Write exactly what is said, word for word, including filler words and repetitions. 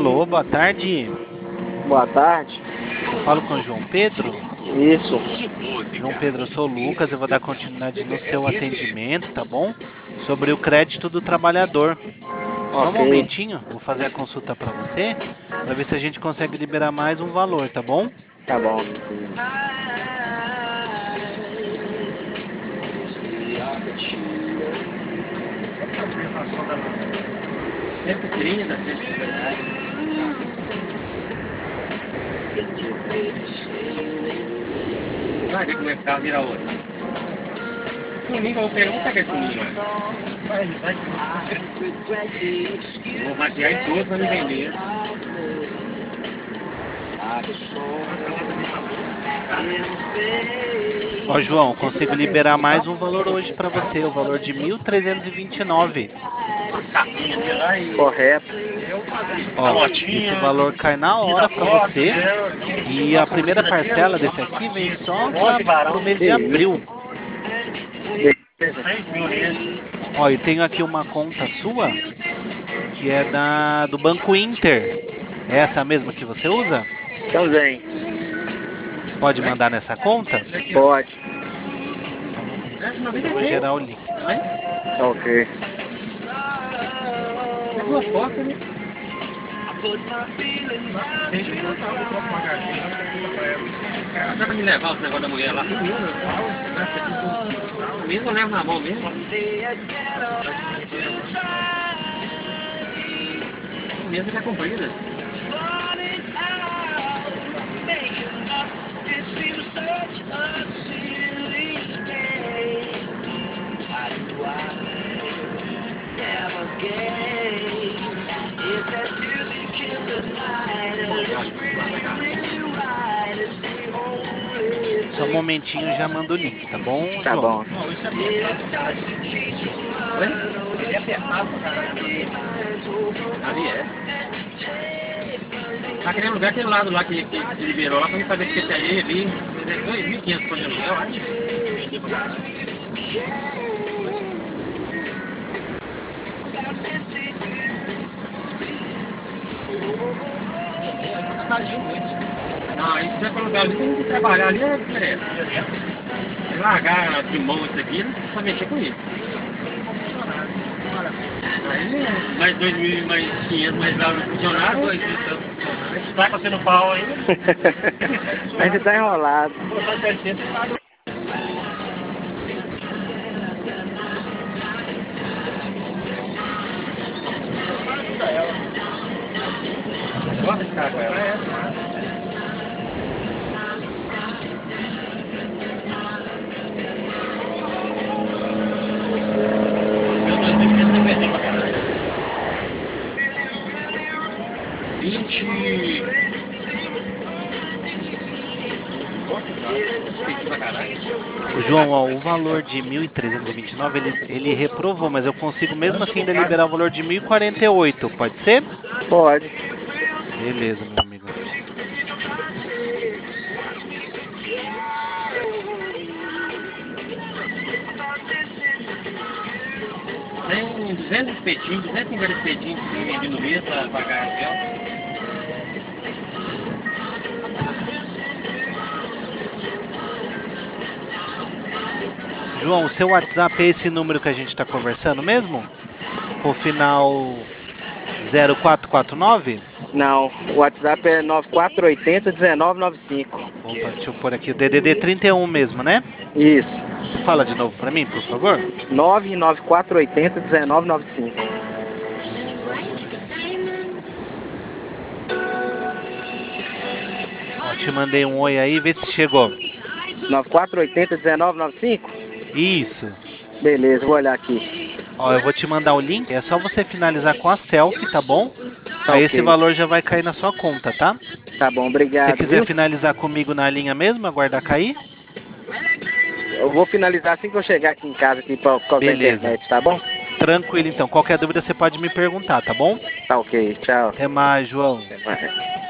Alô, boa tarde. Boa tarde. Eu falo com o João Pedro. Isso. João Pedro, eu sou o Lucas, eu vou dar continuidade no seu atendimento, tá bom? Sobre o crédito do trabalhador. Só um Ok. momentinho, vou fazer a consulta para você, para ver se a gente consegue liberar mais um valor, tá bom? Tá bom. cento e trinta, cento e cinquenta reais. Vai ver como é que tá, vira outra. Domingo eu vou pegar, vou pegar esse domingo, né? Vai, vai. Vou maquiar em todos pra me vender. Ó, João, consigo liberar mais um valor hoje para você, o valor de mil trezentos e vinte e nove. Correto. Ó, esse valor cai na hora para você e a primeira parcela desse aqui vem só para o mês de abril. seis mil reais. Ó, e tenho aqui uma conta sua que é da do Banco Inter. É essa mesma que você usa? Também. Pode mandar nessa conta? Pode. Eu vou gerar o link. Ok. É duas portas, né? Dá pra me levar os negócios da mulher lá? Mesmo eu levo na mão mesmo. Mesmo que é comprida. Só um momentinho, já mando o link, tá bom, Tá João? bom. Ele é apertado pra caralho. Ali é. Tá querendo lugar aquele lado lá que, que, que liberou lá pra mim fazer esse P T I ali. dois mil e quinhentos por aluguel, eu acho. Vendi pra caralho. Não, aí se quiser colocar ali, tem que trabalhar ali, é direto. Se largar de mão isso aqui, não precisa mexer com isso. Aí, mais dois mil, mais quinhentos, mais lá no funcionário, dois mil tanto funcionário. Vai você no pau aí. A gente tá enrolado. Botar setecentos e paga. Gosta de ficar com ela? É, meu dois mil e quinhentos eu perdi pra caralho. vinte. Perdi pra caralho. O João, ó, o valor de mil trezentos e vinte e nove, ele, ele reprovou, mas eu consigo mesmo assim ainda liberar o valor de mil e quarenta e oito, pode ser? Pode. Beleza, meu amigo. Tem duzentos espetinhos, duzentos e cinquenta espetinhos que tem vendi no mês pra pagar aluguel. João, o seu WhatsApp é esse número que a gente está conversando mesmo? Com o final zero quatro quatro nove? Não. O WhatsApp é nove quatro oito zero, um nove nove cinco. Opa, deixa eu pôr aqui o D D D trinta e um mesmo, né? Isso. Fala de novo para mim, por favor. nove nove quatro oito zero, um nove nove cinco. Ó, te mandei um oi aí, vê se chegou. nove quatro oito zero, um nove nove cinco? Isso. Beleza, vou olhar aqui. Ó, eu vou te mandar o link, é só você finalizar com a selfie, tá bom? Aí esse Ok. valor já vai cair na sua conta, tá? Tá bom, Se obrigado, quiser viu? finalizar comigo na linha mesmo, aguardar cair. Eu vou finalizar assim que eu chegar aqui em casa aqui por causa da Beleza. internet, tá bom? Tranquilo então, qualquer dúvida você pode me perguntar, tá bom? Tá ok, tchau. Até mais, João. Até mais.